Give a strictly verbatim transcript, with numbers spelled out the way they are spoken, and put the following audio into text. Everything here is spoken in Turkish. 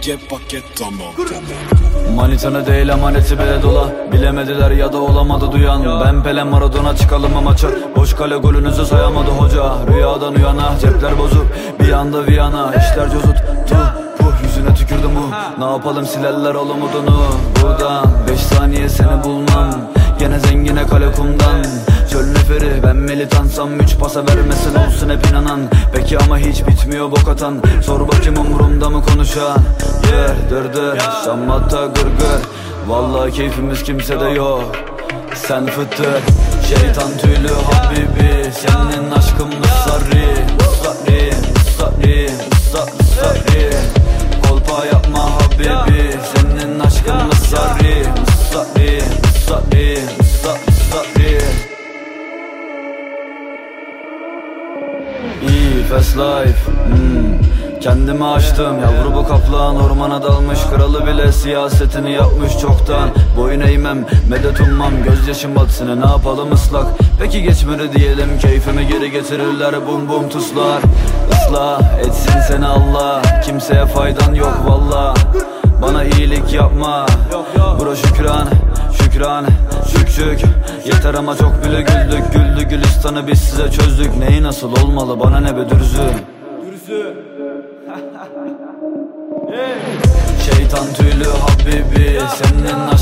paket paket tamam. Manitanı değil emaneti bile dola. Bilemediler ya da olamadı duyan. Ben Pele Maradona çıkalım maça. Boş kale golünüzü sayamadı hoca. Rüyadan uyana cepler bozuk. Bir anda Viyana işler cozut. Tuh puh yüzüne tükürdüm bu. Ne yapalım silerler ol umudunu. Buradan beş saniye seni bulmam. Gene zengine kale kumdan. Çöl neferi ben militansam üç pasa vermesin olsun hep inanan. Peki ama hiç bitmiyor bok atan. Sor bakayım umurumda mı konuşan. Yeah dır dır şammata gır gır. Vallahi keyfimiz kimsede yok. Sen fıtır şeytan tüylü habibi. Senin aşkın mısarri. Mısarri mısarri mısarri. Kolpa yapma habibi. Senin aşkın mısarri. Mısarri mısarri mısarri. İyi fast life hmm. Kendimi açtım yavru bu kaplan. Ormana dalmış kralı bile siyasetini yapmış çoktan. Boyun eğmem medet ummam. Gözyaşım batsın ne yapalım ıslak. Peki geçmedi diyelim keyfimi geri getirirler. Bum bum tuzlar. Islah etsin seni Allah. Kimseye faydan yok valla. Bana iyilik yapma. Bura şükran şükran şük şük. Yeter ama çok bile güldük. Güldü gülistanı biz size çözdük. Neyi nasıl olmalı bana ne be dürzü. Dürzü Şeytan tüylü habibi. Senin